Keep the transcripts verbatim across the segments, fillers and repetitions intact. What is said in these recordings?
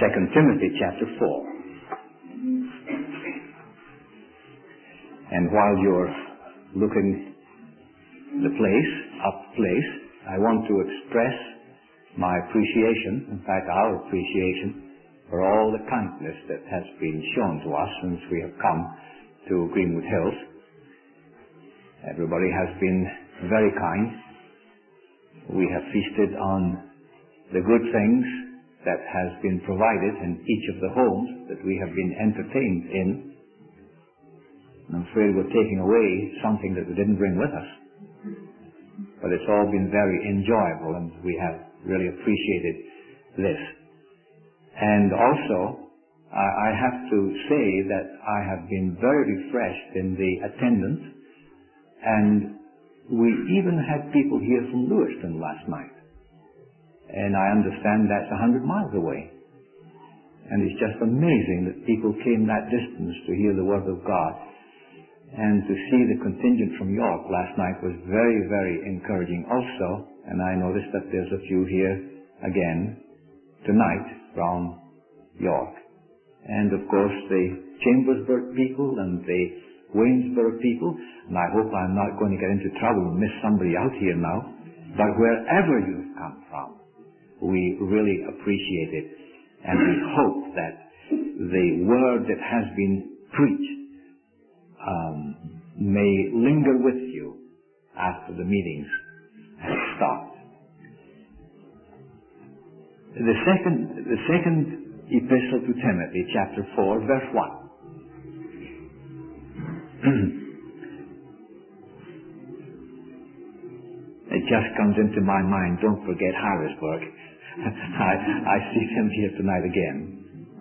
Second Timothy chapter four. And while you're looking the place, up place, I want to express my appreciation, in fact our appreciation, for all the kindness that has been shown to us since we have come to Greenwood Hills. Everybody has been very kind. We have feasted on the good things that has been provided in each of the homes that we have been entertained in. I'm afraid we're taking away something that we didn't bring with us. But it's all been very enjoyable, and we have really appreciated this. And also, I, I have to say that I have been very refreshed in the attendance, and we even had people here from Lewiston last night. And I understand that's a hundred miles away. And it's just amazing that people came that distance to hear the Word of God. And to see the contingent from York last night was very, very encouraging also. And I noticed that there's a few here again tonight from York. And of course the Chambersburg people and the Waynesburg people. And I hope I'm not going to get into trouble and miss somebody out here now. But wherever you've come from, we really appreciate it. And we hope that the word that has been preached Um, may linger with you after the meetings have stopped. The second, the second epistle to Timothy, chapter four, verse one. It just comes into my mind, don't forget Harrisburg. I, I see them here tonight again.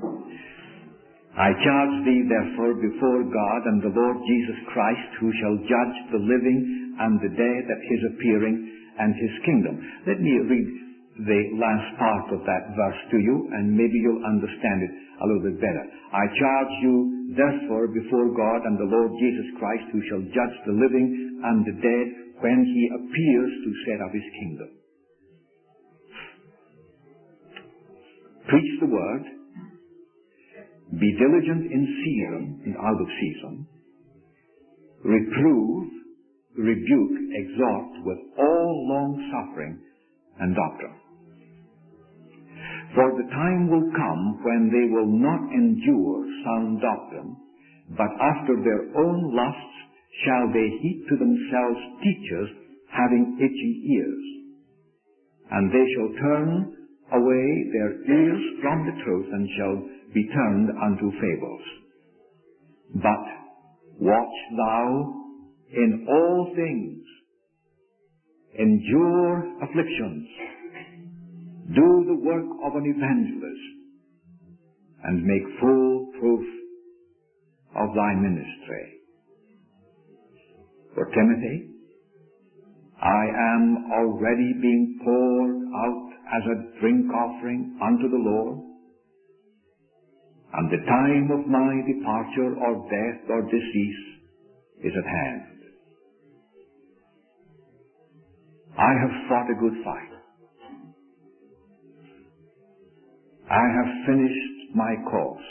I charge thee therefore before God and the Lord Jesus Christ, who shall judge the living and the dead at his appearing and his kingdom. Let me read the last part of that verse to you, and maybe you'll understand it a little bit better. I charge you therefore before God and the Lord Jesus Christ, who shall judge the living and the dead when he appears to set up his kingdom. Preach the word. Be diligent in season and out of season. Reprove, rebuke, exhort with all long suffering and doctrine. For the time will come when they will not endure sound doctrine, but after their own lusts shall they heap to themselves teachers having itching ears. And they shall turn away their ears from the truth and shall be turned unto fables. But watch thou in all things, endure afflictions, do the work of an evangelist, and make full proof of thy ministry. For Timothy, I am already being poured out as a drink offering unto the Lord, and the time of my departure or death or decease is at hand. I have fought a good fight. I have finished my course.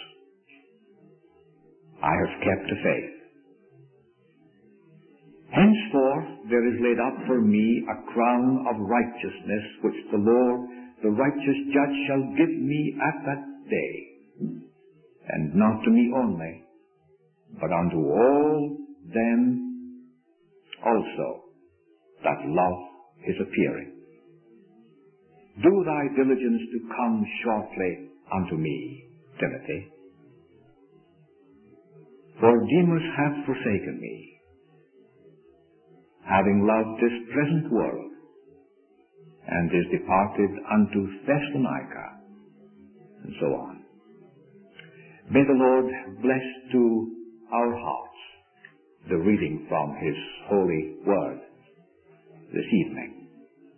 I have kept the faith. Henceforth there is laid up for me a crown of righteousness, which the Lord, the righteous judge, shall give me at that day. And not to me only, but unto all them also that love his appearing. Do thy diligence to come shortly unto me, Timothy. For Demas hath forsaken me, having loved this present world, and is departed unto Thessalonica, and so on. May the Lord bless to our hearts the reading from his holy word this evening.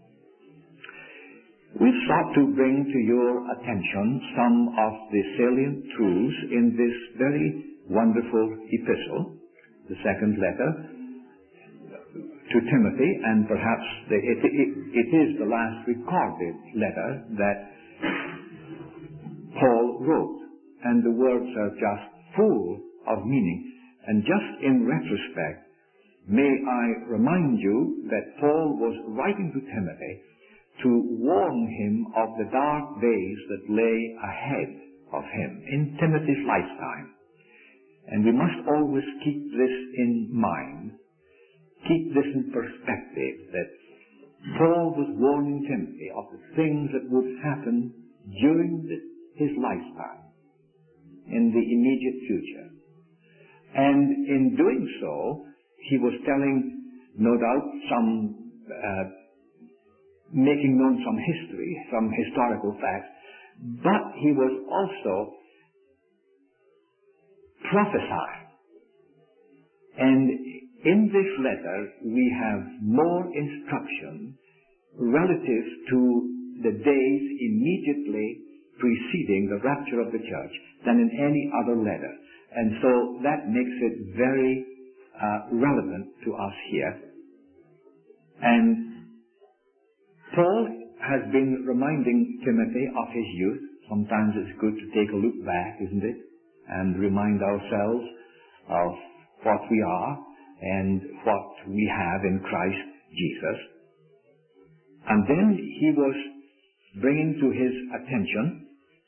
We've sought to bring to your attention some of the salient truths in this very wonderful epistle, the second letter to Timothy, and perhaps the, it, it, it is the last recorded letter that Paul wrote, and the words are just full of meaning. And just in retrospect, may I remind you that Paul was writing to Timothy to warn him of the dark days that lay ahead of him in Timothy's lifetime. And we must always keep this in mind, keep this in perspective, that Paul was warning Timothy of the things that would happen during the, his lifetime, in the immediate future. And in doing so, he was telling, no doubt, some, uh, making known some history, some historical facts, but he was also prophesying. And in this letter, we have more instruction relative to the days immediately preceding the rapture of the church than in any other letter. And so that makes it very uh, relevant to us here. And Paul has been reminding Timothy of his youth. Sometimes it's good to take a look back, isn't it? And remind ourselves of what we are and what we have in Christ Jesus. And then he was bringing to his attention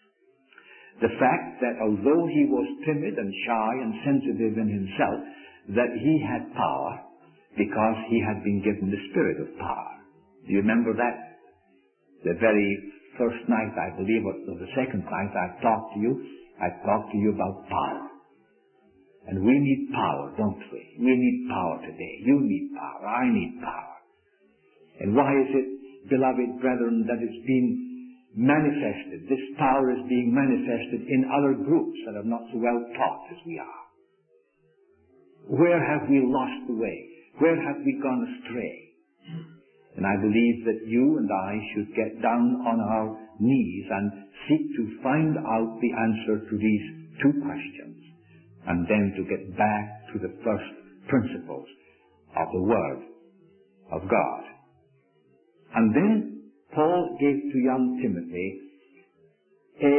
the fact that although he was timid and shy and sensitive in himself, that he had power because he had been given the spirit of power. Do you remember that? The very first night, I believe, or the second night I talked to you, I talked to you about power. And we need power, don't we? We need power today. You need power. I need power. And why is it, beloved brethren, that it's been manifested? This power is being manifested in other groups that are not so well taught as we are. Where have we lost the way? Where have we gone astray? And I believe that you and I should get down on our knees and seek to find out the answer to these two questions, and then to get back to the first principles of the Word of God. And then Paul gave to young Timothy a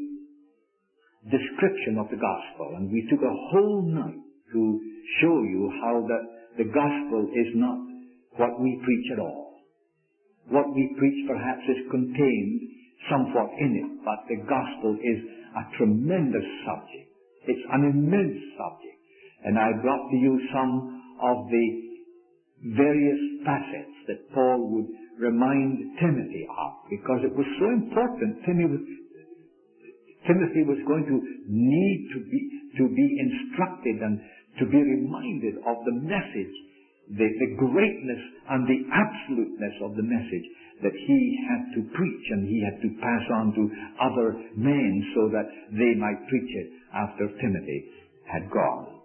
description of the gospel, and we took a whole night to show you how that the gospel is not what we preach at all. What we preach perhaps is contained somewhat in it, but the gospel is a tremendous subject. It's an immense subject. And I brought to you some of the various facets that Paul would remind Timothy of, because it was so important. Timothy was, Timothy was going to need to be, to be instructed and to be reminded of the message, the, the greatness and the absoluteness of the message that he had to preach, and he had to pass on to other men so that they might preach it after Timothy had gone.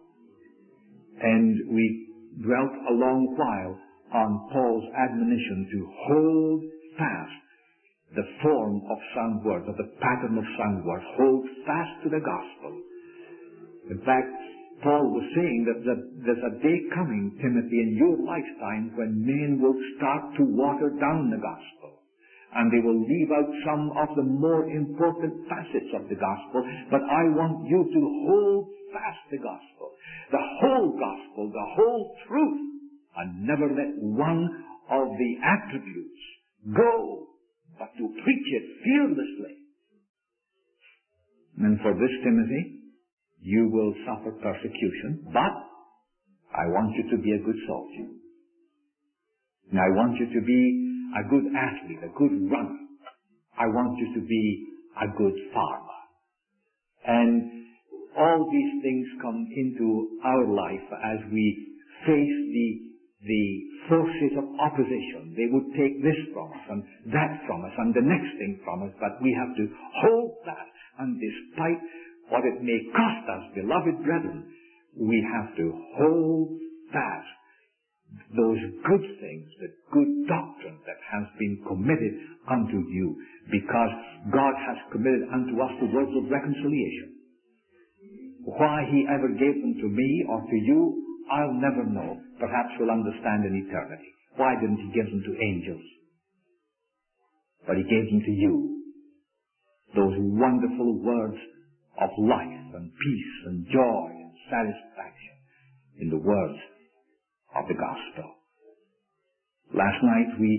And we dwelt a long while on Paul's admonition to hold fast the form of sound words, or the pattern of sound words. Hold fast to the gospel. In fact, Paul was saying that there's a day coming, Timothy, in your lifetime when men will start to water down the gospel. And they will leave out some of the more important facets of the gospel. But I want you to hold fast the gospel. The whole gospel, the whole truth. And never let one of the attributes go, but to preach it fearlessly. And for this, Timothy, you will suffer persecution, but I want you to be a good soldier. And I want you to be a good athlete, a good runner. I want you to be a good farmer. And all these things come into our life as we face the, the forces of opposition. They would take this from us and that from us and the next thing from us, but we have to hold that. And despite what it may cost us, beloved brethren, we have to hold fast those good things, the good doctrine that has been committed unto you, because God has committed unto us the words of reconciliation. Why he ever gave them to me or to you, I'll never know. Perhaps we'll understand in eternity. Why didn't he give them to angels? But he gave them to you. those wonderful words of life and peace and joy and satisfaction in the words of the gospel. Last night we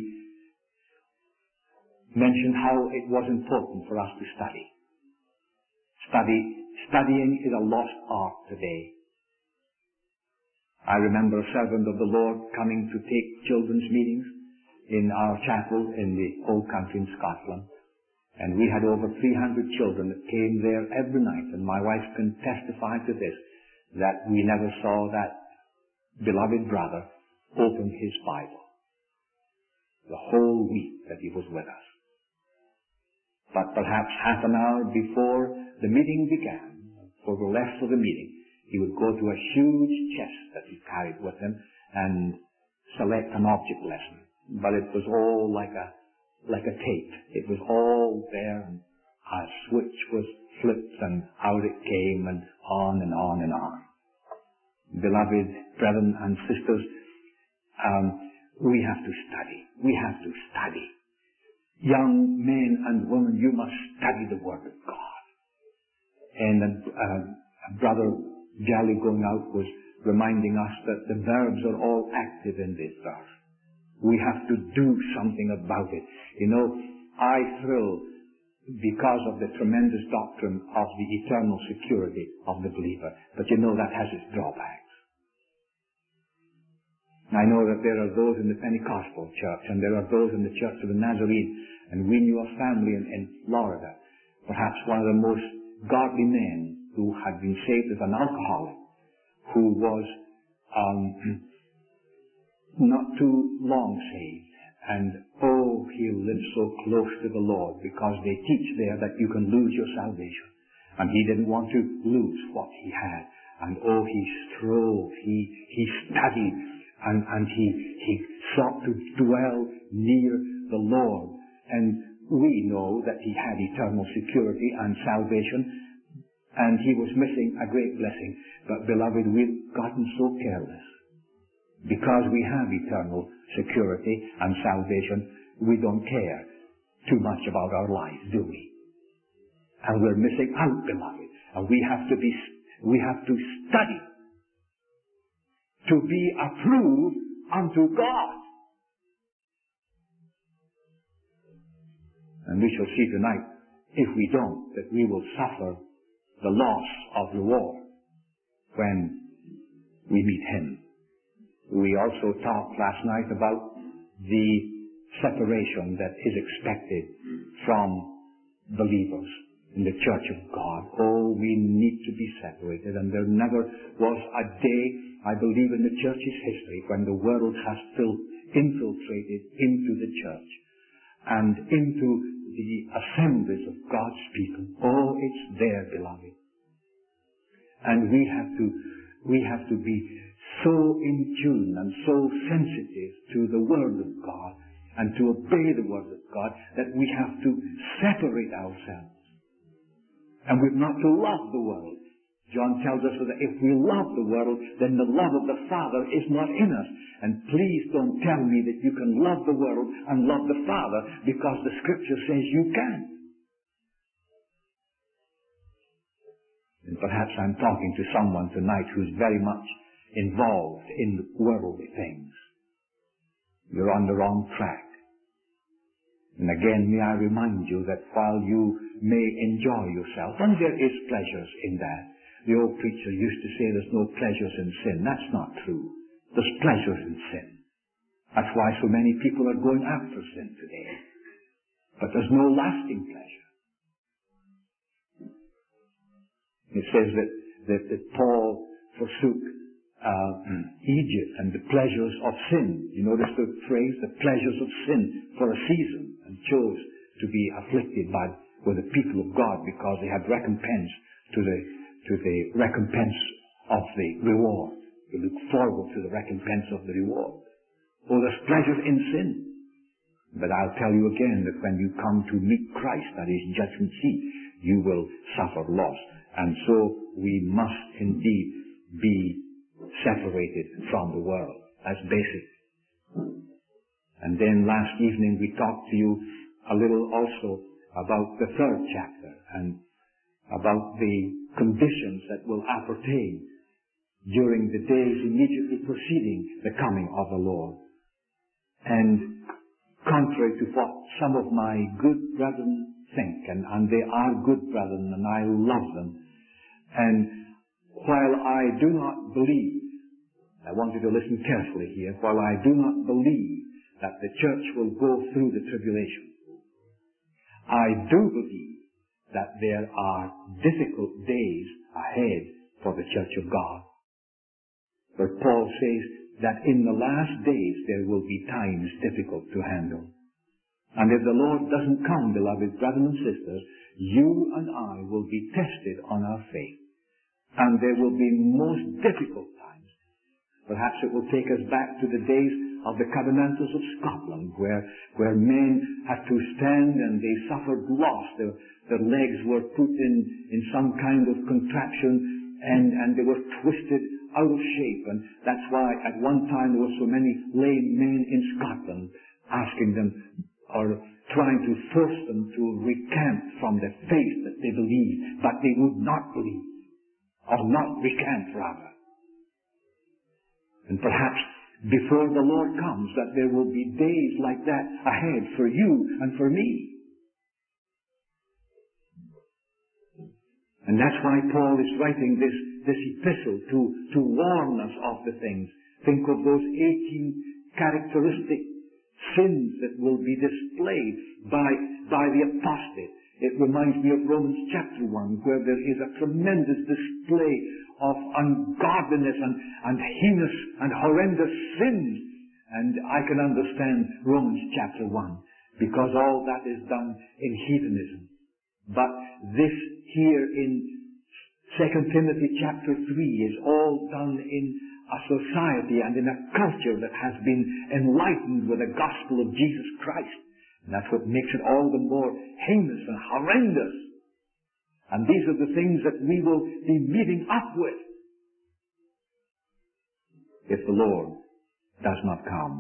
mentioned how it was important for us to study. Study, studying is a lost art today. I remember a servant of the Lord coming to take children's meetings in our chapel in the old country in Scotland. And we had over three hundred children that came there every night. And my wife can testify to this, that we never saw that beloved brother open his Bible the whole week that he was with us. But perhaps half an hour before the meeting began, for the rest of the meeting, he would go to a huge chest that he carried with him and select an object lesson. But it was all like a like a tape. It was all there, and a switch was flipped and out it came, and on and on and on. Beloved brethren and sisters, um, we have to study. We have to study. Young men and women, you must study the Word of God. And a, uh, a brother Jolly going out was reminding us that the verbs are all active in this verse. We have to do something about it. You know, I thrill because of the tremendous doctrine of the eternal security of the believer. But you know that has its drawbacks. I know that there are those in the Pentecostal church, and there are those in the Church of the Nazarene, and we knew a family in, in Florida, perhaps one of the most godly men who had been saved as an alcoholic, who was um, not too long saved, and oh, he lived so close to the Lord, because they teach there that you can lose your salvation, and he didn't want to lose what he had, and oh, he strove, he he studied, and and he he sought to dwell near the Lord, and we know that he had eternal security and salvation, and he was missing a great blessing. But beloved, we've gotten so careless. Because we have eternal security and salvation, we don't care too much about our life, do we? And we're missing out, beloved. And we have to be, we have to study to be approved unto God. And we shall see tonight, if we don't, that we will suffer the loss of reward when we meet Him. We also talked last night about the separation that is expected from believers in the Church of God. Oh, we need to be separated, and there never was a day, I believe, in the Church's history when the world has still infiltrated into the Church and into the assemblies of God's people. Oh, it's there, beloved. And we have to, we have to be so in tune and so sensitive to the Word of God and to obey the Word of God that we have to separate ourselves. And we're not to love the world. John tells us that if we love the world, then the love of the Father is not in us. And please don't tell me that you can love the world and love the Father, because the Scripture says you can. And perhaps I'm talking to someone tonight who's very much involved in worldly things. You're on the wrong track. And again, may I remind you that while you may enjoy yourself, and there is pleasures in that. The old preacher used to say there's no pleasures in sin. That's not true. There's pleasures in sin. That's why so many people are going after sin today. But there's no lasting pleasure. It says that, that, that Paul forsook uh, Egypt and the pleasures of sin. You notice the phrase, the pleasures of sin, for a season, and chose to be afflicted by with the people of God, because they had recompense to the to the recompense of the reward. You look forward to the recompense of the reward. Oh, there's pleasure in sin. But I'll tell you again that when you come to meet Christ at His judgment seat, you will suffer loss. And so we must indeed be separated from the world. That's basic. And then last evening we talked to you a little also about the third chapter and about the conditions that will appertain during the days immediately preceding the coming of the Lord. And contrary to what some of my good brethren think, and, and they are good brethren, and I love them, and while I do not believe, I want you to listen carefully here, while I do not believe that the church will go through the tribulation, I do believe that there are difficult days ahead for the church of God. But Paul says that in the last days there will be times difficult to handle. And if the Lord doesn't come, beloved brothers and sisters, you and I will be tested on our faith. And there will be most difficult times. Perhaps it will take us back to the days of the Covenanters of Scotland, where, where men had to stand and they suffered loss. Their, their legs were put in, in some kind of contraption and, and they were twisted out of shape. And that's why at one time there were so many lame men in Scotland asking them or trying to force them to recant from the faith that they believed, but they would not believe or not recant rather. And perhaps before the Lord comes that there will be days like that ahead for you and for me. And that's why Paul is writing this, this epistle to, to warn us of the things. Think of those eighteen characteristic sins that will be displayed by, by the apostate. It reminds me of Romans chapter one, where there is a tremendous display of ungodliness and, and heinous and horrendous sins. And I can understand Romans chapter one, because all that is done in heathenism. But this here in Second Timothy chapter three is all done in a society and in a culture that has been enlightened with the gospel of Jesus Christ. And that's what makes it all the more heinous and horrendous. And these are the things that we will be meeting up with if the Lord does not come.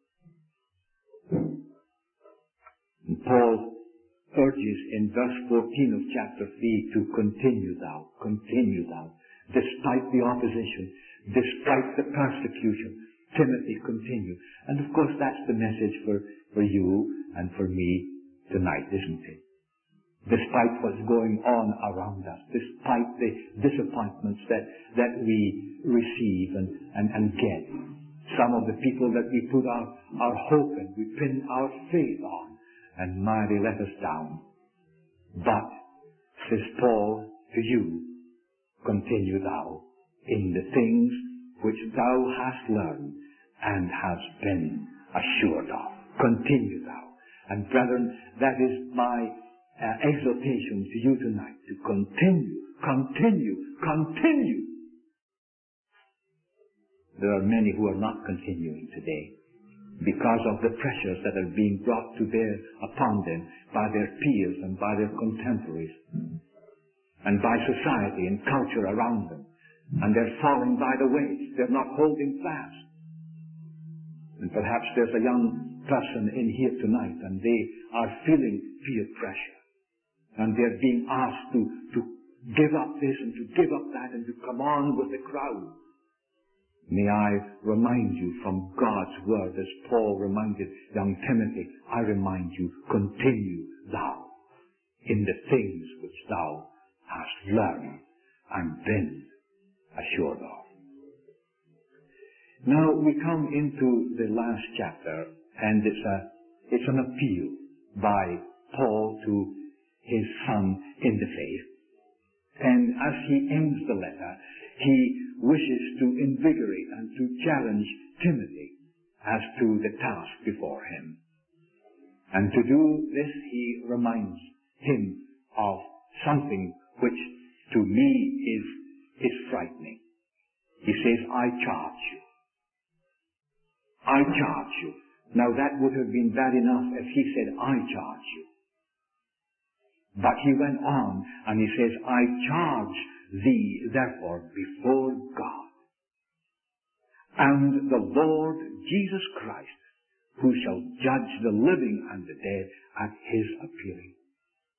And Paul urges in verse fourteen of chapter three to continue thou, continue thou, despite the opposition, despite the persecution. Timothy, continue. And of course that's the message for, for you and for me tonight, isn't it? Despite what's going on around us, despite the disappointments that, that we receive and, and, and get, some of the people that we put our, our hope in, we pin our faith on, and my, they let us down. But, says Paul to you, continue thou in the things which thou hast learned and hast been assured of. Continue thou. And brethren, that is my uh, exhortation to you tonight, to continue, continue, continue. There are many who are not continuing today because of the pressures that are being brought to bear upon them by their peers and by their contemporaries and by society and culture around them. And they're falling by the ways. They're not holding fast. And perhaps there's a young person in here tonight and they are feeling peer pressure. And they're being asked to, to give up this and to give up that and to come on with the crowd. May I remind you from God's word, as Paul reminded young Timothy, I remind you, continue thou in the things which thou hast learned and been assured of. Now we come into the last chapter, and it's a it's an appeal by Paul to his son in the faith. And as he ends the letter, he wishes to invigorate and to challenge Timothy as to the task before him. And to do this, he reminds him of something which to me is is frightening. He says, I charge you. I charge you. Now that would have been bad enough if he said, I charge you. But he went on and he says, I charge thee therefore before God and the Lord Jesus Christ, who shall judge the living and the dead at his appearing.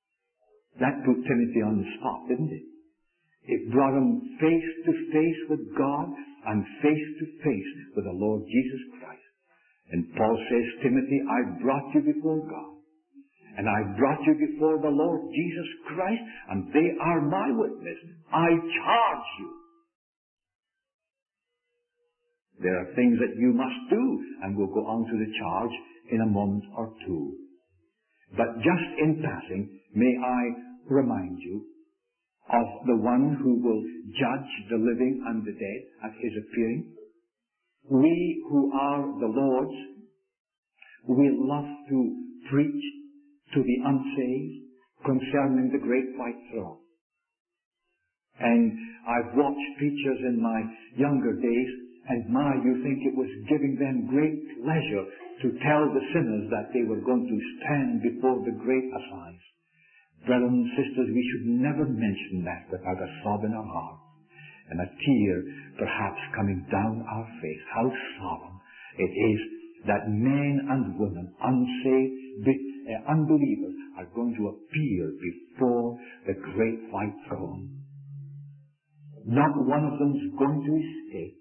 That put Timothy on the spot, didn't it? It brought him face to face with God and face to face with the Lord Jesus Christ. And Paul says, Timothy, I brought you before God. And I brought you before the Lord Jesus Christ, and they are my witness. I charge you. There are things that you must do, and we'll go on to the charge in a moment or two. But just in passing, may I remind you of the one who will judge the living and the dead at his appearing. We who are the Lord's, we love to preach to the unsaved concerning the great white throne. And I've watched preachers in my younger days, and my, you think it was giving them great pleasure to tell the sinners that they were going to stand before the great assize. Brothers and sisters, we should never mention that without a sob in our heart and a tear perhaps coming down our face. How solemn it is that men and women, unsaved, uh, unbelievers, are going to appear before the great white throne. Not one of them is going to escape.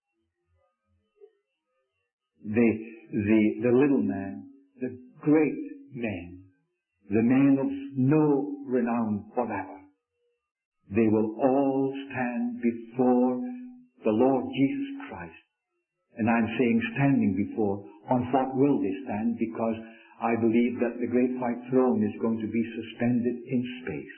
The, the, the little man, the great men, the men of no renown whatever, they will all stand before the Lord Jesus Christ. And I'm saying standing before, on what will they stand? Because I believe that the great white throne is going to be suspended in space.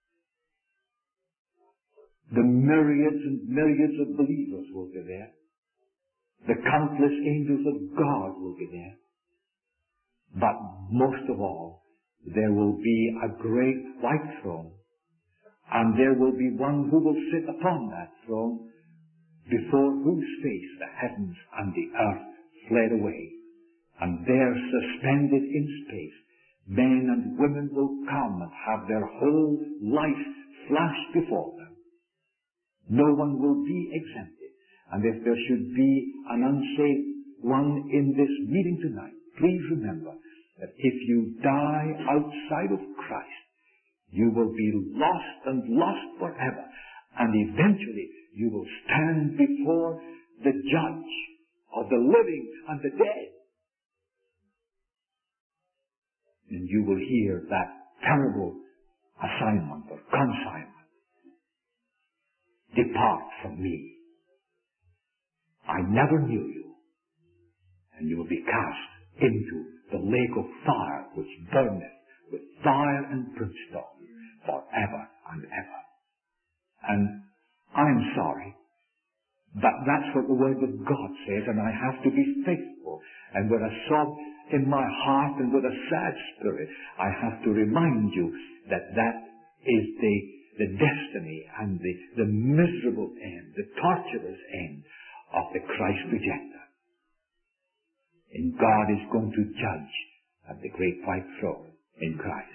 The myriads and myriads of believers will be there. The countless angels of God will be there. But most of all, there will be a great white throne, and there will be one who will sit upon that throne, before whose face the heavens and the earth fled away. And there, suspended in space, men and women will come and have their whole life flashed before them. No one will be exempted. And if there should be an unsaved one in this meeting tonight, please remember that if you die outside of Christ, you will be lost and lost forever. And eventually you will stand before the judge of the living and the dead. And you will hear that terrible assignment or consignment. Depart from me. I never knew you. And you will be cast into the lake of fire which burneth with fire and brimstone forever and ever. And I'm sorry, but that's what the Word of God says, and I have to be faithful. And with a sob in my heart and with a sad spirit, I have to remind you that that is the, the destiny and the, the miserable end, the torturous end of the Christ rejecter. And God is going to judge at the great white throne in Christ.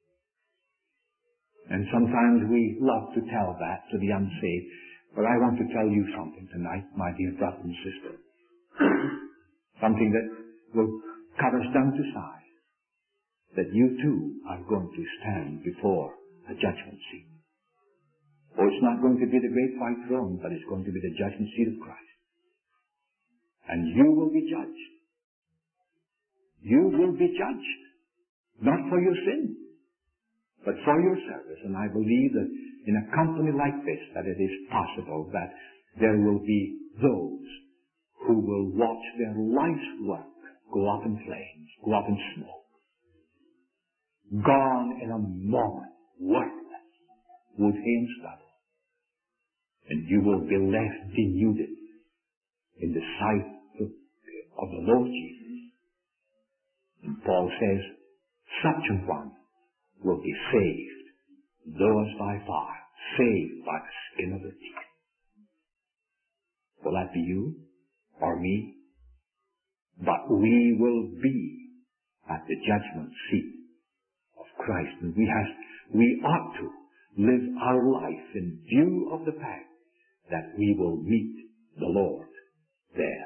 And sometimes we love to tell that to the unsaved, but I want to tell you something tonight, my dear brother and sister. Something that will cut us down to size. That you too are going to stand before a judgment seat. Oh, it's not going to be the great white throne, but it's going to be the judgment seat of Christ. And you will be judged. You will be judged. Not for your sin, but for your service. And I believe that in a company like this, that it is possible that there will be those who will watch their life's work go up in flames, go up in smoke. Gone in a moment, worthless, wood, hay, and stubble. And you will be left denuded in the sight of, of the Lord Jesus. And Paul says, such a one will be saved, though as by fire, saved by the skin of the teeth. Will that be you or me? But we will be at the judgment seat of Christ. And we have, we ought to live our life in view of the fact that we will meet the Lord there.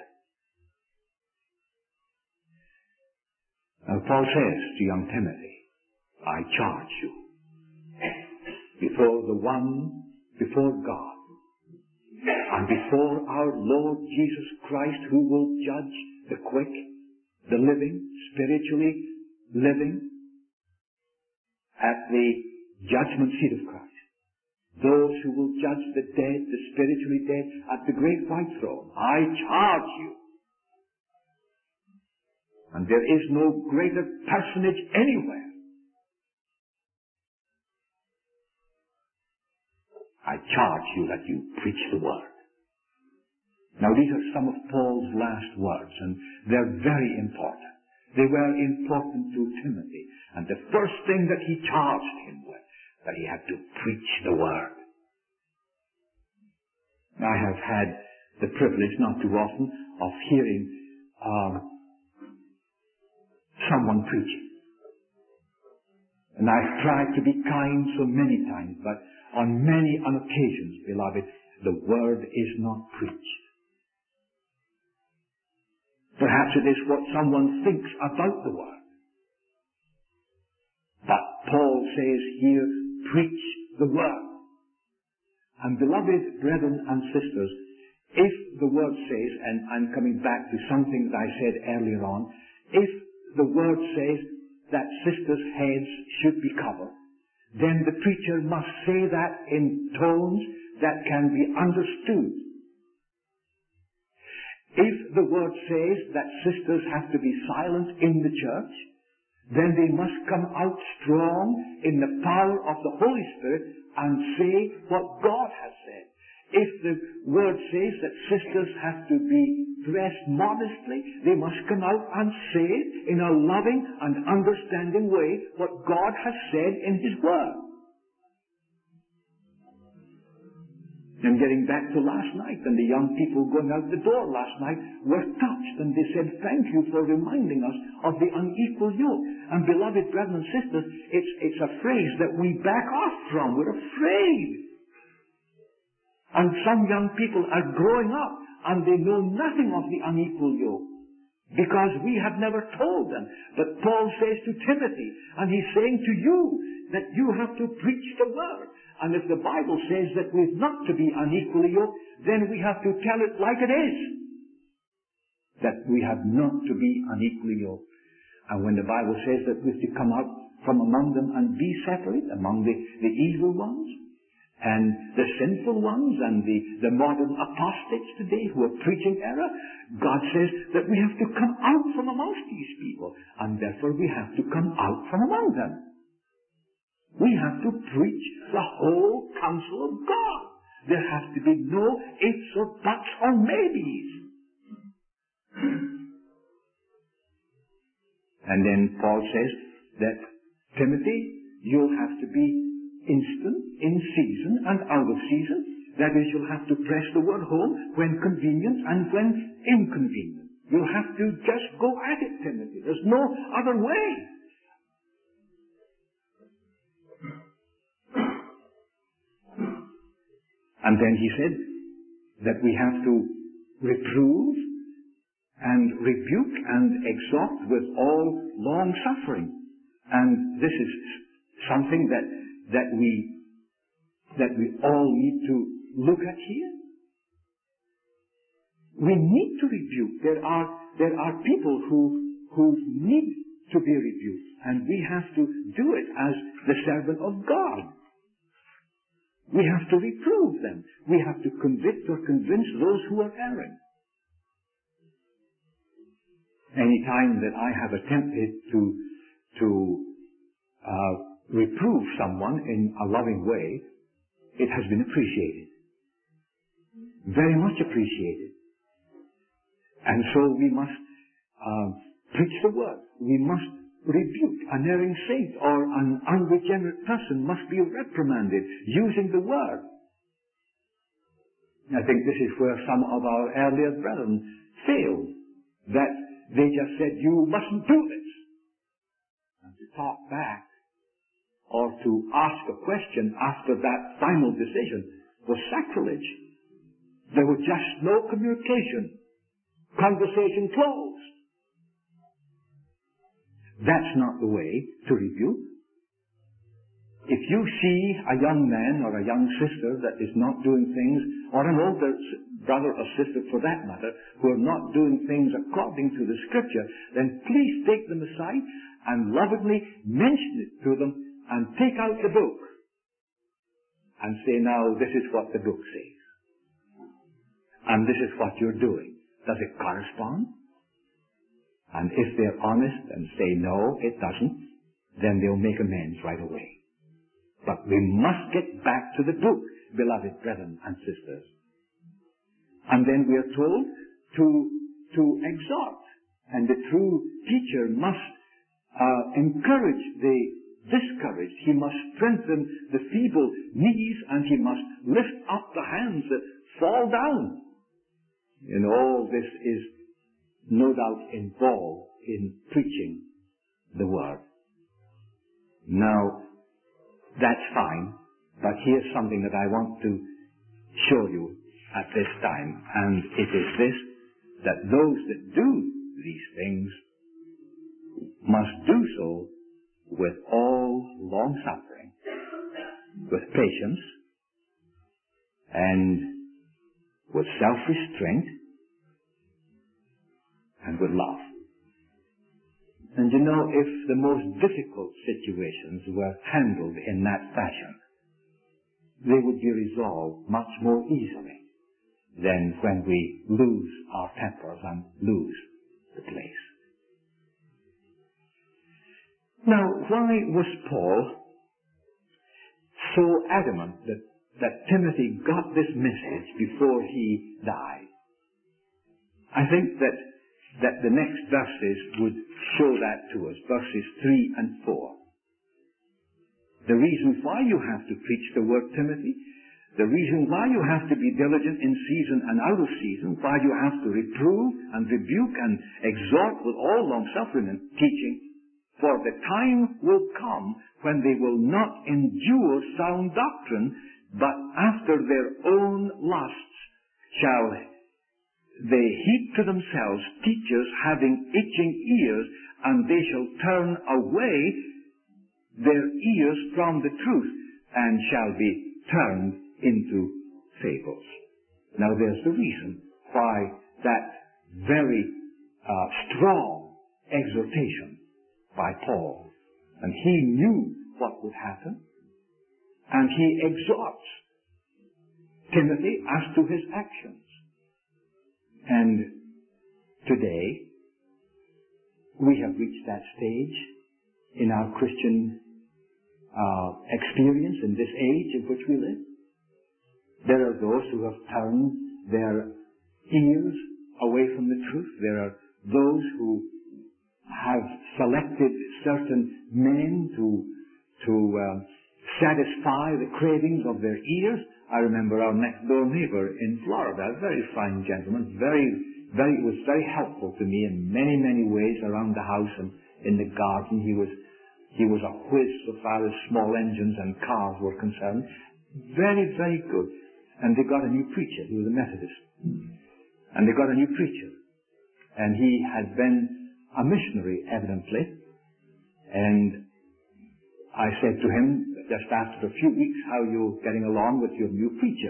Now Paul says to young Timothy, I charge you. before the one, before God, and before our Lord Jesus Christ, who will judge the quick, the living, spiritually living, at the judgment seat of Christ. Those who will judge the dead, the spiritually dead, at the great white throne. I charge you. And there is no greater personage anywhere. I charge you that you preach the word. Now these are some of Paul's last words, and they're very important. They were important to Timothy. And the first thing that he charged him with, that he had to preach the word. I have had the privilege, not too often, of hearing um, someone preaching. And I've tried to be kind so many times, but on many occasions, beloved, the word is not preached. Perhaps it is what someone thinks about the word. But Paul says here, preach the word. And beloved brethren and sisters, if the word says, and I'm coming back to something that I said earlier on, if the word says that sisters' heads should be covered, then the preacher must say that in tones that can be understood. If the word says that sisters have to be silent in the church, then they must come out strong in the power of the Holy Spirit and say what God has said. If the word says that sisters have to be dressed modestly, they must come out and say in a loving and understanding way what God has said in His Word. And getting back to last night, and the young people going out the door last night were touched, and they said, thank you for reminding us of the unequal yoke. And beloved brethren and sisters, it's, it's a phrase that we back off from. We're afraid. And some young people are growing up, and they know nothing of the unequal yoke, because we have never told them. But Paul says to Timothy, and he's saying to you, that you have to preach the word. And if the Bible says that we're not to be unequally yoked, then we have to tell it like it is. That we have not to be unequally yoked. And when the Bible says that we're to come out from among them and be separate, among the, the evil ones, and the sinful ones, and the, the modern apostates today who are preaching error, God says that we have to come out from amongst these people. And therefore we have to come out from among them. We have to preach the whole counsel of God. There has to be no ifs or buts or maybes. And then Paul says that, Timothy, you'll have to be instant, in season and out of season. That is, you'll have to press the word home when convenient and when inconvenient. You'll have to just go at it, Timothy. There's no other way. And then he said that we have to reprove and rebuke and exhort with all long suffering. And this is something that that we that we all need to look at here. We need to rebuke. There are there are people who who need to be rebuked, and we have to do it as the servant of God. We have to reprove them. We have to convict or convince those who are erring. Any time that I have attempted to to uh, reprove someone in a loving way, it has been appreciated. Very much appreciated. And so we must uh, preach the word. We must rebuke an erring saint or an unregenerate person must be reprimanded using the word. I think this is where some of our earlier brethren failed. That they just said, you mustn't do this. And to talk back or to ask a question after that final decision was sacrilege. There was just no communication. Conversation closed. That's not the way to rebuke. if you see a young man or a young sister that is not doing things, or an older brother or sister for that matter, who are not doing things according to the Scripture, then please take them aside and lovingly mention it to them and take out the book and say, now this is what the book says. And this is what you're doing. Does it correspond? And if they're honest and say, no, it doesn't, then they'll make amends right away. But we must get back to the book, beloved brethren and sisters. And then we are told to, to exhort. And the true teacher must uh, encourage the discouraged. He must strengthen the feeble knees, and he must lift up the hands that fall down. And all this is no doubt involved in preaching the word. Now, that's fine, but here's something that I want to show you at this time, and it is this, that those that do these things must do so with all long-suffering, with patience, and with self-restraint, and with love. And you know, if the most difficult situations were handled in that fashion, they would be resolved much more easily than when we lose our tempers and lose the place. Now, why was Paul so adamant that, that Timothy got this message before he died? I think that that the next verses would show that to us, verses three and four. The reason why you have to preach the word, Timothy, the reason why you have to be diligent in season and out of season, why you have to reprove and rebuke and exhort with all long-suffering and teaching, for the time will come when they will not endure sound doctrine, but after their own lusts shall they heap to themselves teachers having itching ears, and they shall turn away their ears from the truth, and shall be turned into fables. Now there's the reason why that very uh, strong exhortation by Paul. And he knew what would happen, and he exhorts Timothy as to his actions. And today, we have reached that stage in our Christian uh, experience in this age in which we live. There are those who have turned their ears away from the truth. There are those who have selected certain men to, to uh, satisfy the cravings of their ears. I remember our next door neighbor in Florida, a very fine gentleman, very, very, was very helpful to me in many, many ways around the house and in the garden. He was, he was a whiz so far as small engines and cars were concerned. Very, very good. And they got a new preacher. He was a Methodist. And they got a new preacher. And he had been a missionary, evidently. And I said to him, just after a few weeks, how are you getting along with your new preacher?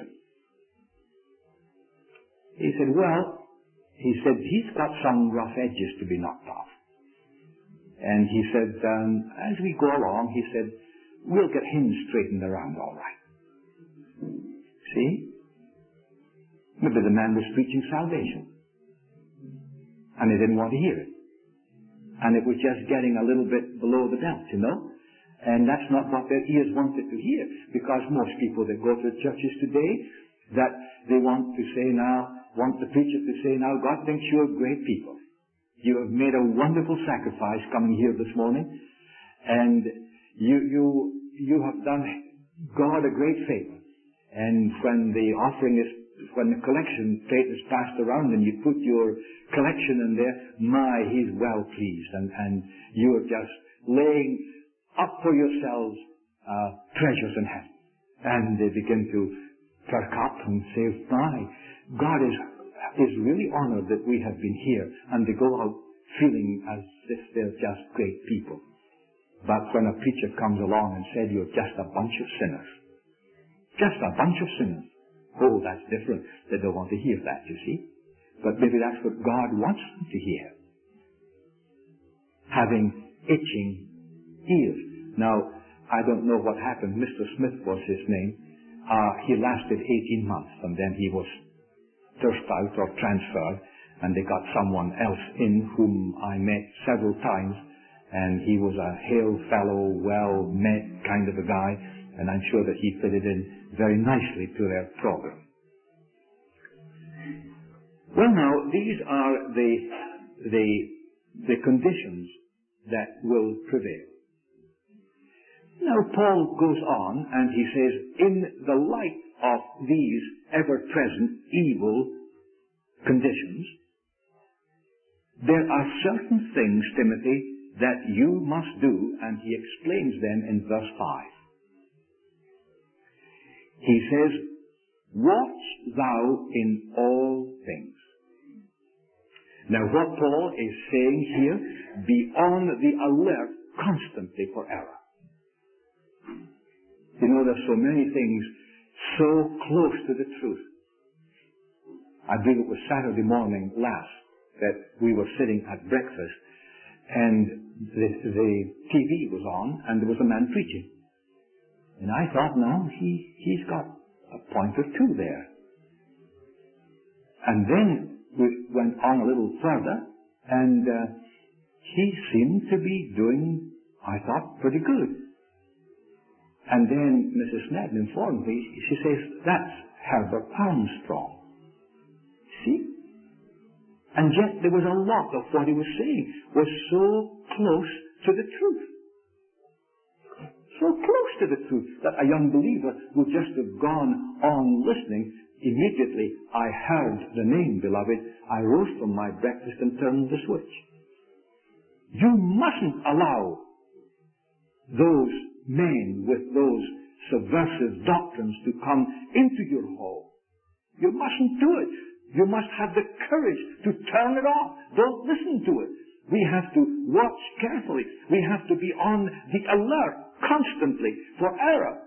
He said, well, he said, he's got some rough edges to be knocked off. And he said, um, as we go along, he said, we'll get him straightened around all right. See? Maybe the man was preaching salvation. And they didn't want to hear it. And it was just getting a little bit below the belt, you know? And that's not what their ears wanted to hear, because most people that go to churches today, that they want to say now, want the preacher to say now, God thinks you're great people. You have made a wonderful sacrifice coming here this morning, and you, you, you have done God a great favor. And when the offering is, when the collection plate is passed around and you put your collection in there, my, he's well pleased, and, and you're just laying up for yourselves uh, treasures in heaven. And they begin to perk up and say, my, God is, is really honored that we have been here. And they go out feeling as if they're just great people. But when a preacher comes along and said, you're just a bunch of sinners, just a bunch of sinners, oh, that's different. They don't want to hear that, you see. But maybe that's what God wants them to hear. Having itching ears. Now, I don't know what happened. Mister Smith was his name. Uh, he lasted eighteen months, and then he was thrust out or transferred, and they got someone else in whom I met several times, and he was a hail fellow, well-met kind of a guy, and I'm sure that he fitted in very nicely to their program. Well, now, these are the, the, the conditions that will prevail. Now, Paul goes on and he says, in the light of these ever-present evil conditions, there are certain things, Timothy, that you must do, and he explains them in verse five. He says, watch thou in all things. Now, what Paul is saying here, be on the alert constantly for error. You know, there's so many things so close to the truth. I believe it was Saturday morning last that we were sitting at breakfast, and the, the T V was on, and there was a man preaching. And I thought, no, he, he's got a point or two there. And then we went on a little further, and uh, he seemed to be doing, I thought, pretty good. And then Missus Snedden informed me, she says, that's Herbert Armstrong. See? And yet there was a lot of what he was saying was so close to the truth. So close to the truth that a young believer would just have gone on listening. Immediately I heard the name, beloved. I rose from my breakfast and turned the switch. You mustn't allow those men with those subversive doctrines to come into your home. You mustn't do it. You must have the courage to turn it off. Don't listen to it. We have to watch carefully. We have to be on the alert constantly for error.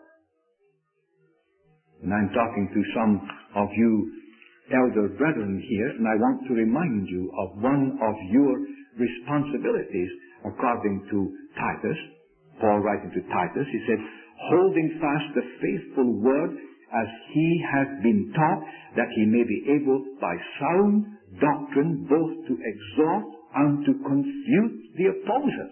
And I'm talking to some of you elder brethren here, and I want to remind you of one of your responsibilities according to Titus. Paul writing to Titus, he said, holding fast the faithful word as he has been taught, that he may be able by sound doctrine both to exhort and to confute the opposers.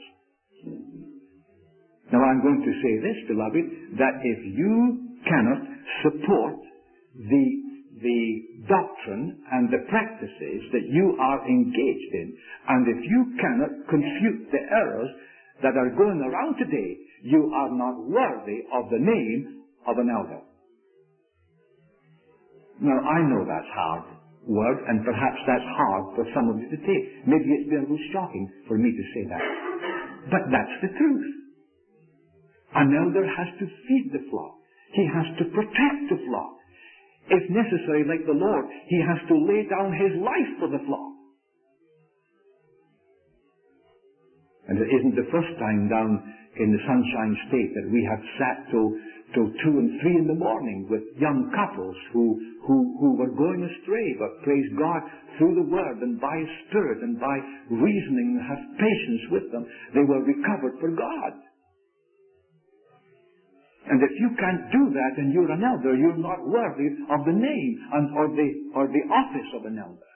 Now I'm going to say this, beloved, that if you cannot support the, the doctrine and the practices that you are engaged in, and if you cannot confute the errors that are going around today, you are not worthy of the name of an elder. Now, I know that's hard word, and perhaps that's hard for some of you to take. Maybe it's been a little shocking for me to say that. But that's the truth. An elder has to feed the flock. He has to protect the flock. If necessary, like the Lord, he has to lay down his life for the flock. And it isn't the first time down in the Sunshine State that we have sat till, till two and three in the morning with young couples who, who, who were going astray, but praise God, through the Word and by His Spirit and by reasoning and have patience with them, they were recovered for God. And if you can't do that and you're an elder, you're not worthy of the name and, or, the, or the office of an elder.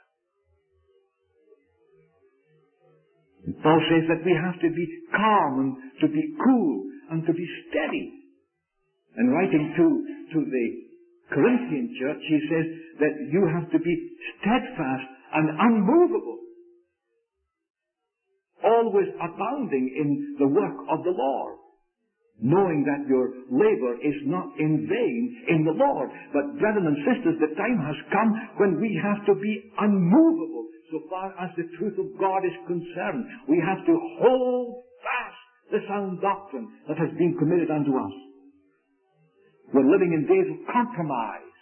Paul says that we have to be calm and to be cool and to be steady. And writing to, to the Corinthian church, he says that you have to be steadfast and unmovable, always abounding in the work of the Lord, knowing that your labor is not in vain in the Lord. But brethren and sisters, the time has come when we have to be unmovable so far as the truth of God is concerned. We have to hold fast the sound doctrine that has been committed unto us. We're living in days of compromise.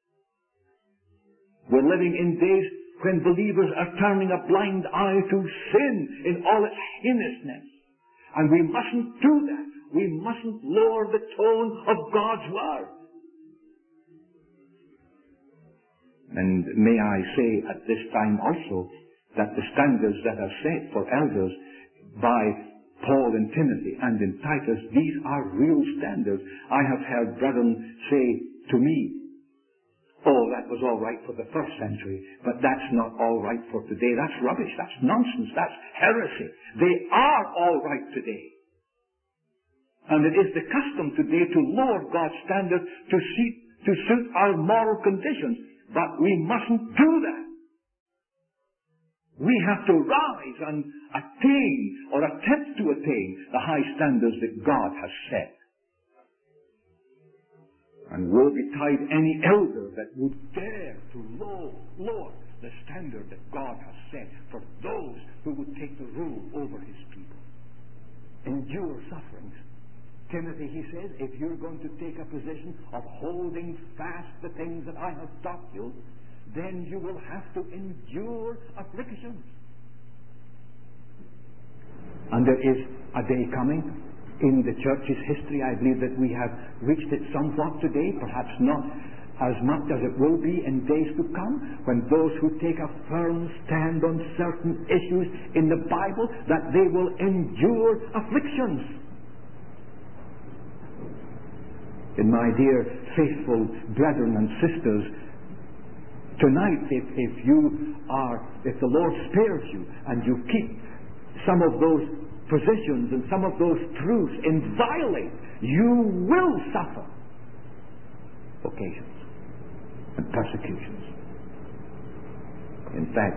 We're living in days when believers are turning a blind eye to sin in all its heinousness. And we mustn't do that. We mustn't lower the tone of God's Word. And may I say at this time also that the standards that are set for elders by Paul and Timothy and in Titus, these are real standards. I have heard brethren say to me, oh, that was all right for the first century, but that's not all right for today. That's rubbish. That's nonsense. That's heresy. They are all right today. And it is the custom today to lower God's standard to suit, to suit our moral conditions. But we mustn't do that. We have to rise and attain or attempt to attain the high standards that God has set. And woe betide any elder that would dare to lower, lower the standard that God has set for those who would take the rule over His people. Endure sufferings. Timothy, he says, if you're going to take a position of holding fast the things that I have taught you, then you will have to endure afflictions. And there is a day coming in the church's history. I believe that we have reached it somewhat today, perhaps not as much as it will be in days to come, when those who take a firm stand on certain issues in the Bible, that they will endure afflictions. And my dear faithful brethren and sisters, tonight, if, if you are, if the Lord spares you and you keep some of those positions and some of those truths inviolate, you will suffer occasions and persecutions. In fact,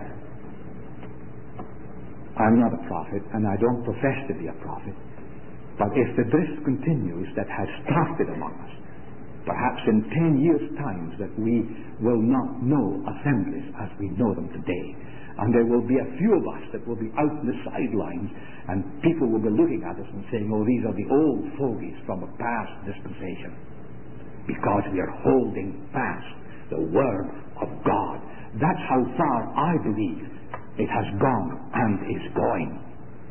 I'm not a prophet and I don't profess to be a prophet. But if the drift continues that has started among us, perhaps in ten years' time that we will not know assemblies as we know them today. And there will be a few of us that will be out in the sidelines, and people will be looking at us and saying, oh, these are the old fogies from a past dispensation. Because we are holding fast the Word of God. That's how far I believe it has gone and is going.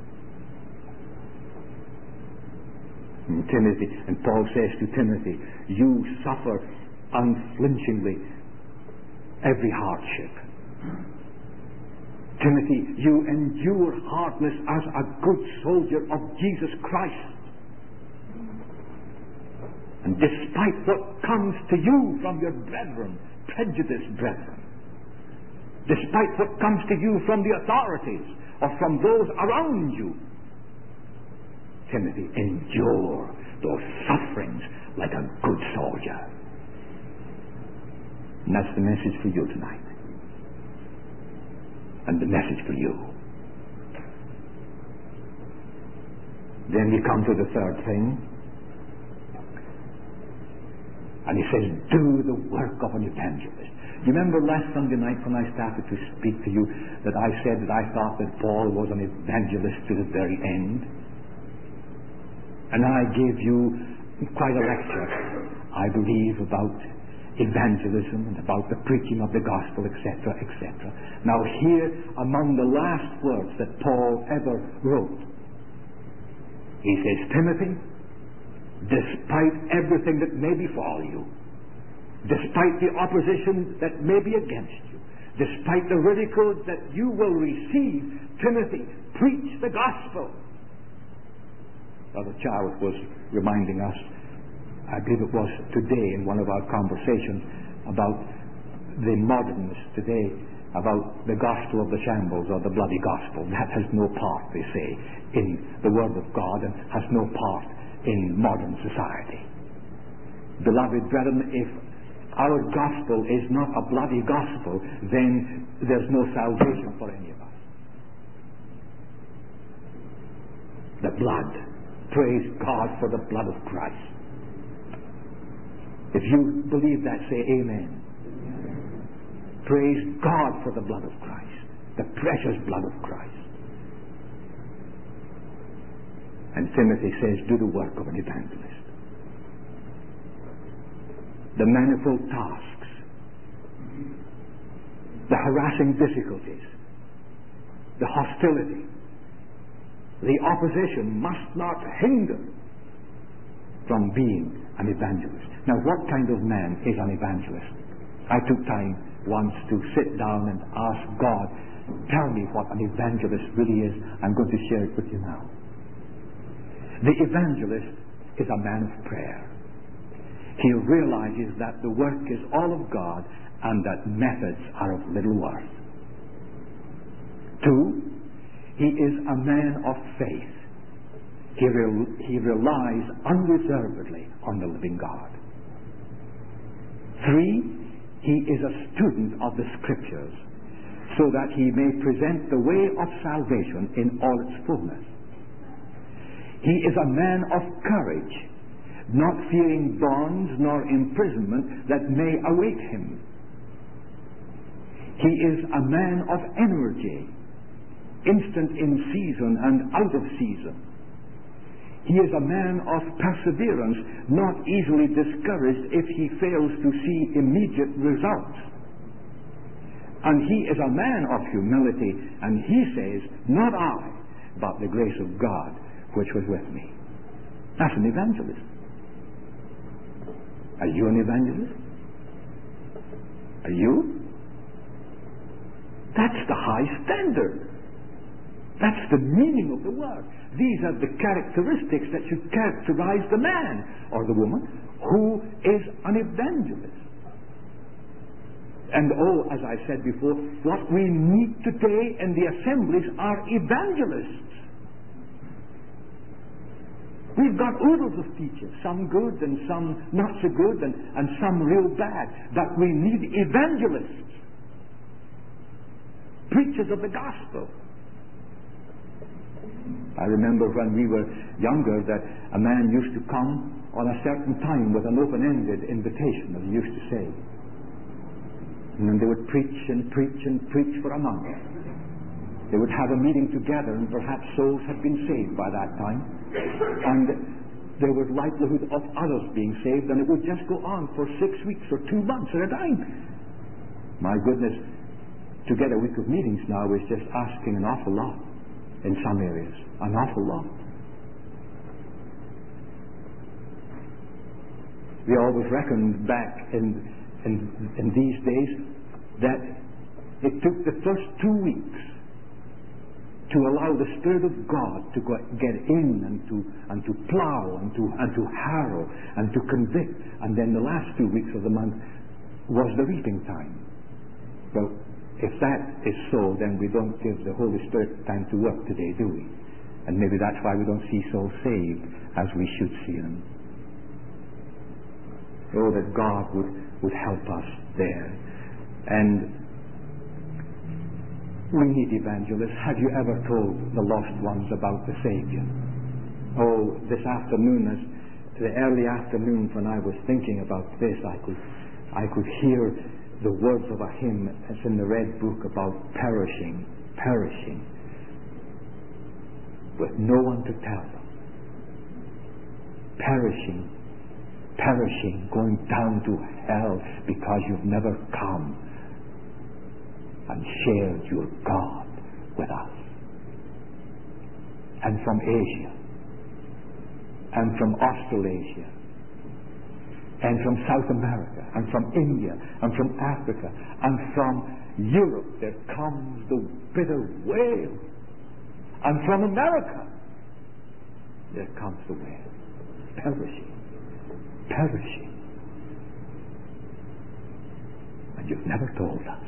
And Timothy, and Paul says to Timothy, you suffer unflinchingly every hardship. Timothy, you endure hardness as a good soldier of Jesus Christ. And despite what comes to you from your brethren, prejudiced brethren, despite what comes to you from the authorities or from those around you, Timothy, endure those sufferings like a good soldier. And that's the message for you tonight. And the message for you. Then we come to the third thing. And he says, do the work of an evangelist. You remember last Sunday night when I started to speak to you that I said that I thought that Paul was an evangelist to the very end? And I gave you quite a lecture, I believe, about evangelism and about the preaching of the gospel, et cetera, et cetera. Now here, among the last words that Paul ever wrote, he says, Timothy, despite everything that may befall you, despite the opposition that may be against you, despite the ridicule that you will receive, Timothy, preach the gospel. Brother Charles was reminding us, I believe it was today in one of our conversations, about the modernists today, about the gospel of the shambles or the bloody gospel. That has no part, they say, in the Word of God and has no part in modern society. Beloved brethren, if our gospel is not a bloody gospel, then there's no salvation for any of us. The blood. Praise God for the blood of Christ. If you believe that, say amen. Amen. Praise God for the blood of Christ, the precious blood of Christ. And Timothy says, do the work of an evangelist. The manifold tasks, the harassing difficulties, the hostility, The opposition must not hinder from being an evangelist. Now, what kind of man is an evangelist? I took time once to sit down and ask God, tell me what an evangelist really is. I'm going to share it with you now. The evangelist is a man of prayer. He realizes that the work is all of God and that methods are of little worth. Two, he is a man of faith. He, re- he relies unreservedly on the living God. Three, he is a student of the Scriptures, so that he may present the way of salvation in all its fullness. He is a man of courage, not fearing bonds nor imprisonment that may await him. He is a man of energy, instant in season and out of season. He is a man of perseverance, not easily discouraged if he fails to see immediate results. And he is a man of humility, and he says, not I, but the grace of God which was with me. That's an evangelist. Are you an evangelist? Are you? That's the high standard. That's the meaning of the word. These are the characteristics that should characterize the man or the woman who is an evangelist. And oh, as I said before, what we need today in the assemblies are evangelists. We've got oodles of teachers, some good and some not so good and, and some real bad. But we need evangelists. Preachers of the gospel. I remember when we were younger that a man used to come on a certain time with an open-ended invitation, as he used to say. And then they would preach and preach and preach for a month. They would have a meeting together, and perhaps souls had been saved by that time. And there was likelihood of others being saved, and it would just go on for six weeks or two months at a time. My goodness, to get a week of meetings now is just asking an awful lot in some areas. An awful lot. We always reckoned back in, in, in these days that it took the first two weeks to allow the Spirit of God to go, get in and to and to plow and to and to harrow and to convict, and then the last two weeks of the month was the reaping time. Well, if that is so, then we don't give the Holy Spirit time to work today, do we? And maybe that's why we don't see souls saved as we should see them. Oh, that God would, would help us there. And we need evangelists. Have you ever told the lost ones about the Savior? Oh, this afternoon, as the early afternoon when I was thinking about this, I could, I could hear the words of a hymn that's in the Red Book about perishing, perishing, with no one to tell them. Perishing, perishing, going down to hell because you've never come and shared your God with us. And from Asia, and from Australasia, and from South America, and from India, and from Africa, and from Europe, there comes the bitter wail. And from America, there comes the wail. Perishing, perishing. And you've never told us.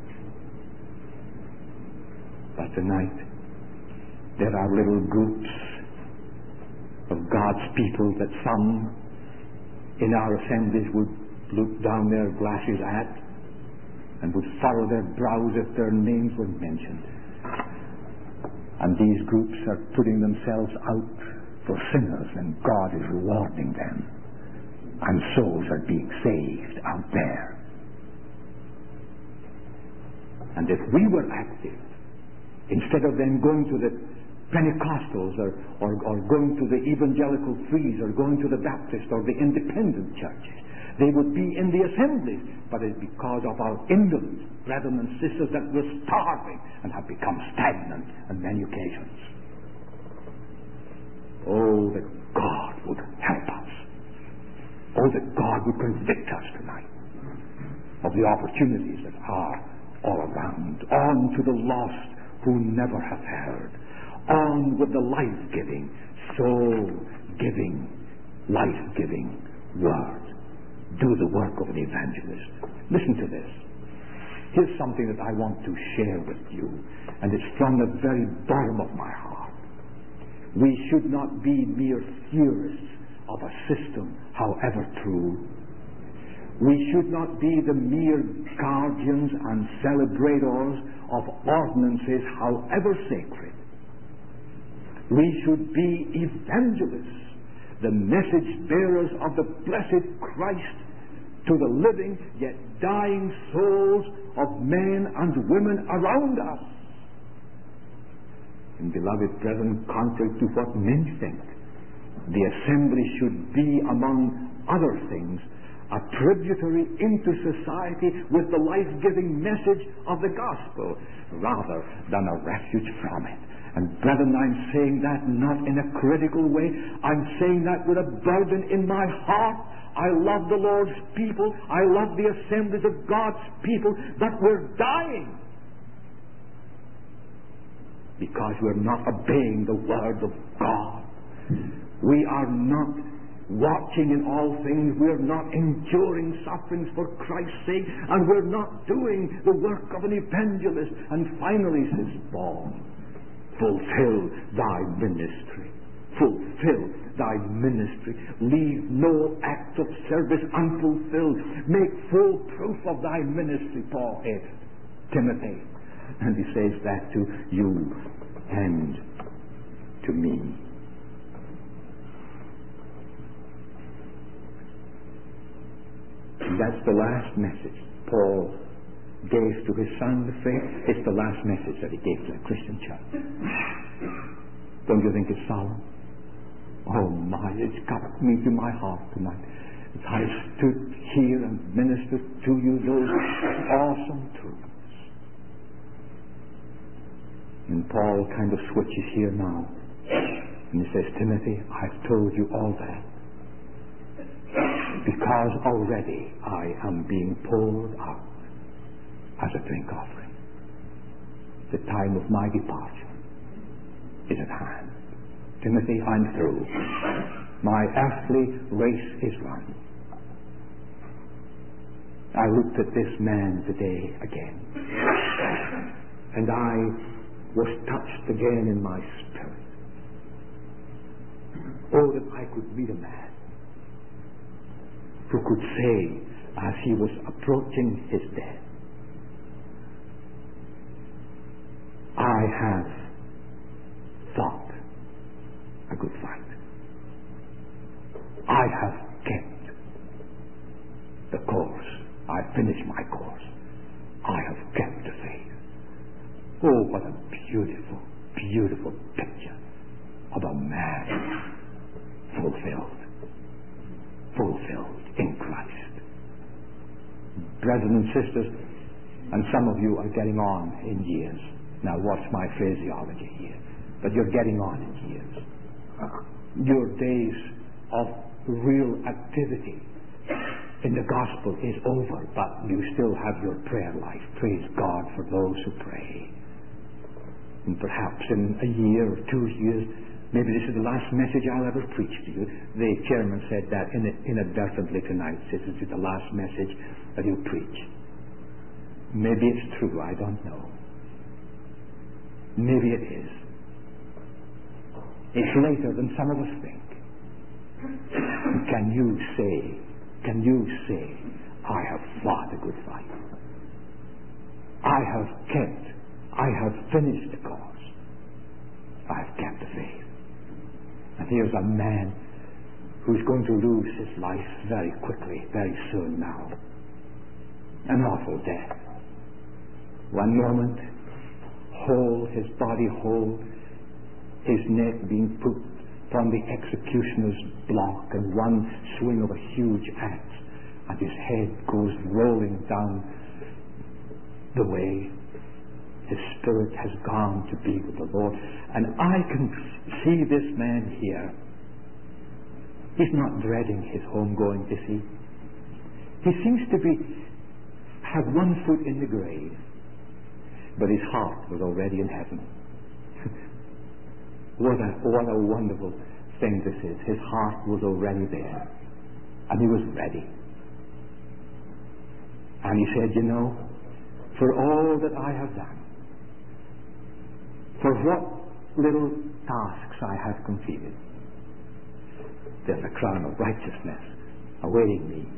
But tonight, there are little groups of God's people that some in our assemblies would look down their glasses at and would furrow their brows if their names were mentioned. And these groups are putting themselves out for sinners, and God is rewarding them. And souls are being saved out there. And if we were active, instead of them going to the Pentecostals or, or, or going to the Evangelical Frees or going to the Baptist or the independent churches, they would be in the assemblies, but it's because of our indolent brethren and sisters that we're starving and have become stagnant on many occasions. Oh, that God would help us. Oh, that God would convict us tonight of the opportunities that are all around. On to the lost who never have heard. On with the life-giving, soul-giving, life-giving word. Do the work of an evangelist. Listen to this. Here's something that I want to share with you, and it's from the very bottom of my heart. We should not be mere theorists of a system, however true. We should not be the mere guardians and celebrators of ordinances, however sacred. We should be evangelists, the message bearers of the blessed Christ to the living yet dying souls of men and women around us. And beloved brethren, contrary to what men think, the assembly should be, among other things, a tributary into society with the life-giving message of the gospel, rather than a refuge from it. And brethren, I'm saying that not in a critical way. I'm saying that with a burden in my heart. I love the Lord's people. I love the assemblies of God's people. But we're dying because we're not obeying the word of God. We are not watching in all things. We're not enduring sufferings for Christ's sake. And we're not doing the work of an evangelist. And finally, says Paul, fulfill thy ministry. Fulfill thy ministry. Leave no act of service unfulfilled. Make full proof of thy ministry, Paul added. Timothy. And he says that to you and to me. And that's the last message Paul gave to his son, the faith. It's the last message that he gave to the Christian church. Don't you think it's solemn? Oh my, it's got me to my heart tonight. As I stood here and ministered to you those awesome truths. And Paul kind of switches here now. And he says, Timothy, I've told you all that because already I am being poured out as a drink offering. The time of my departure is at hand. Timothy, I'm through. My earthly race is run. I looked at this man today again, and I was touched again in my spirit. Oh, that I could meet a man who could say, as he was approaching his death, I have fought a good fight. I have kept the course. I finished my course. I have kept the faith. Oh, what a beautiful, beautiful picture of a man fulfilled. Fulfilled in Christ. Brethren and sisters, and some of you are getting on in years. Now watch my phraseology here. But you're getting on in years. Your days of real activity in the gospel is over, but you still have your prayer life. Praise God for those who pray. And perhaps in a year or two years, maybe this is the last message I'll ever preach to you. The chairman said that inadvertently tonight. This is the last message that he'll preach. Maybe it's true, I don't know. Maybe it is. It's later than some of us think. Can you say, can you say, I have fought a good fight. I have kept, I have finished the course. I have kept the faith. And here's a man who's going to lose his life very quickly, very soon now. An awful death. One moment, whole, his body whole, his neck being put upon the executioner's block and one swing of a huge axe, and his head goes rolling down the way. His spirit has gone to be with the Lord. And I can see this man here. He's not dreading his homegoing, is he? He seems to be, have one foot in the grave, but his heart was already in heaven. What a, what a wonderful thing this is. His heart was already there. And he was ready. And he said, you know, for all that I have done, for what little tasks I have completed, there's a crown of righteousness awaiting me.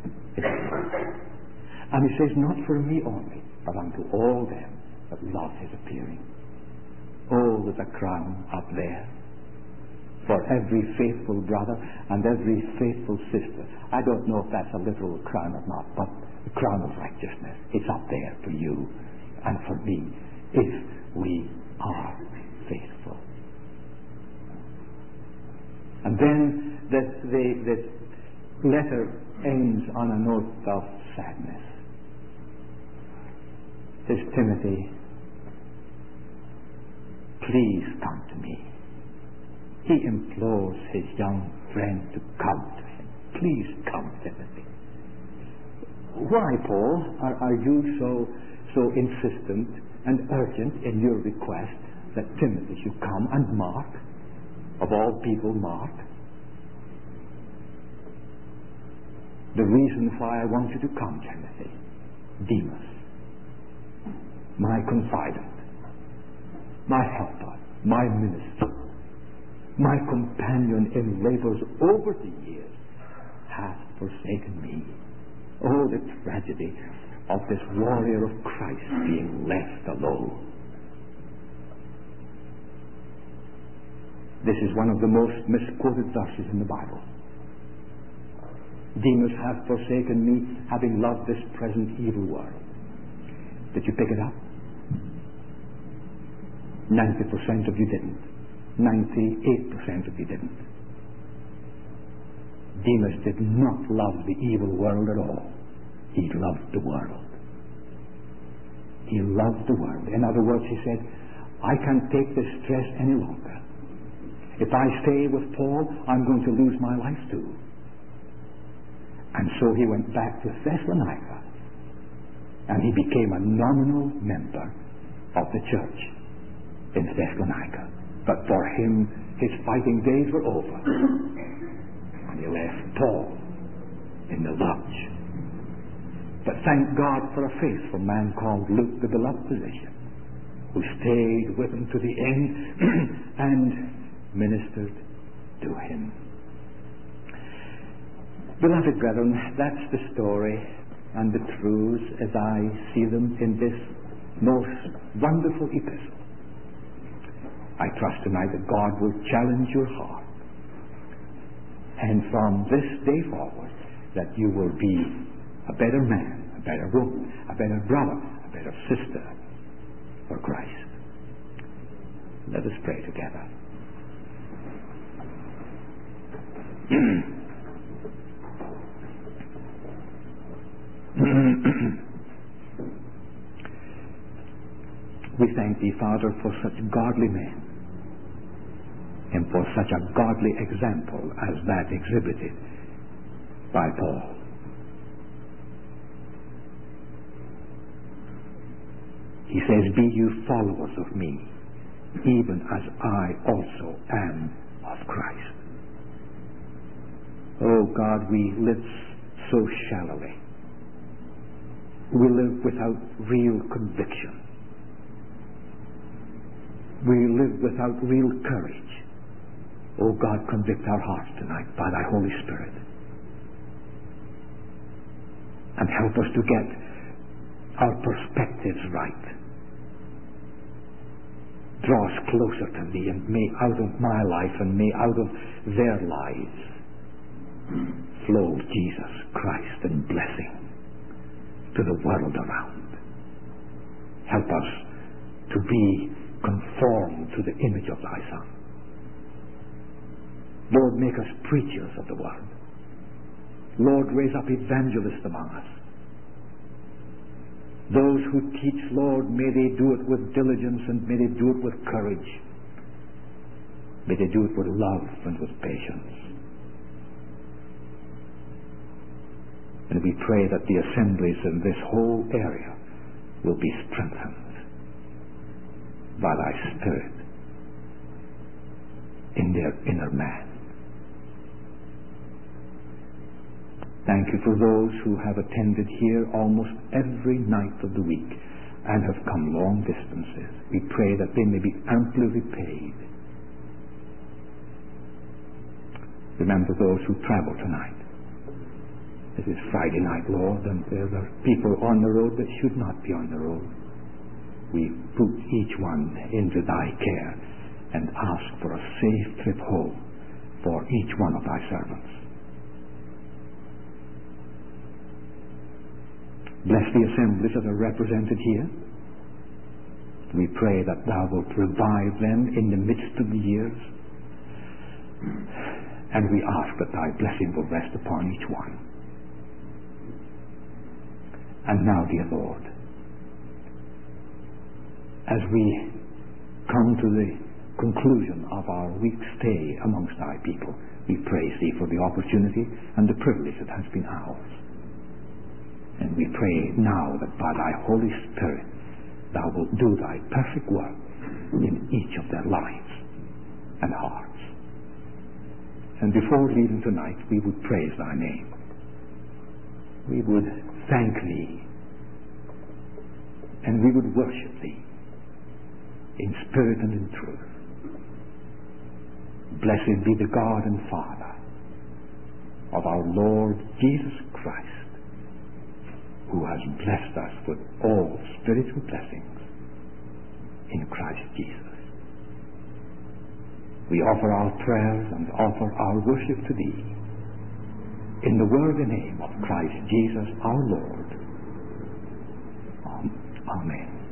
And he says, not for me only, but unto all them that love his appearing. Oh, there's a crown up there for every faithful brother and every faithful sister. I don't know if that's a literal crown or not, but the crown of righteousness, it's up there for you and for me if we are faithful. And then the, the, the letter ends on a note of sadness. Says, Timothy, please come to me. He implores his young friend to come to him. Please come, Timothy. Why, Paul, are, are you so so insistent and urgent in your request that Timothy should come? And Mark, of all people, Mark. The reason why I want you to come, Timothy, Demas, my confidant, my helper, my minister, my companion in labors over the years, hath forsaken me. Oh, the tragedy of this warrior of Christ being left alone. This is one of the most misquoted verses in the Bible. Demas hath forsaken me, having loved this present evil world. Did you pick it up? Ninety percent of you didn't. Ninety-eight percent of you didn't. Demas did not love the evil world at all. He loved the world. He loved the world. In other words, he said, I can't take this stress any longer. If I stay with Paul, I'm going to lose my life too. And so he went back to Thessalonica, and he became a nominal member of the church in Thessalonica. But for him, his fighting days were over. And he left Paul in the lodge. But thank God for a faithful man called Luke, the beloved physician, who stayed with him to the end and ministered to him. Beloved brethren, that's the story and the truths as I see them in this most wonderful epistle. I trust tonight that God will challenge your heart, and from this day forward that you will be a better man, a better woman, a better brother, a better sister for Christ. Let us pray together. We thank Thee, Father, for such godly men and for such a godly example as that exhibited by Paul. He says, be you followers of me, even as I also am of Christ. Oh God, we live so shallowly. We live without real conviction. We live without real courage. Oh God, convict our hearts tonight by Thy Holy Spirit. And help us to get our perspectives right. Draw us closer to Thee, and may out of my life and may out of their lives flow Jesus Christ and blessing to the world around. Help us to be conformed to the image of Thy Son. Lord, make us preachers of the word. Lord, raise up evangelists among us. Those who teach, Lord, may they do it with diligence and may they do it with courage. May they do it with love and with patience. And we pray that the assemblies in this whole area will be strengthened by thy Spirit in their inner man. Thank you for those who have attended here almost every night of the week and have come long distances. We pray that they may be amply repaid. Remember those who travel tonight. It is Friday night, Lord, and there are people on the road that should not be on the road. We put each one into thy care and ask for a safe trip home for each one of thy servants. Bless the assemblies that are represented here. We pray that thou wilt revive them in the midst of the years. And we ask that thy blessing will rest upon each one. And now, dear Lord, as we come to the conclusion of our week's stay amongst thy people, we praise thee for the opportunity and the privilege that has been ours. And we pray now that by thy Holy Spirit thou wilt do thy perfect work in each of their lives and hearts. And before leaving tonight, we would praise thy name. We would thank thee. And we would worship thee in spirit and in truth. Blessed be the God and Father of our Lord Jesus Christ, who has blessed us with all spiritual blessings in Christ Jesus. We offer our prayers and offer our worship to thee in the worthy name of Christ Jesus our Lord. Amen.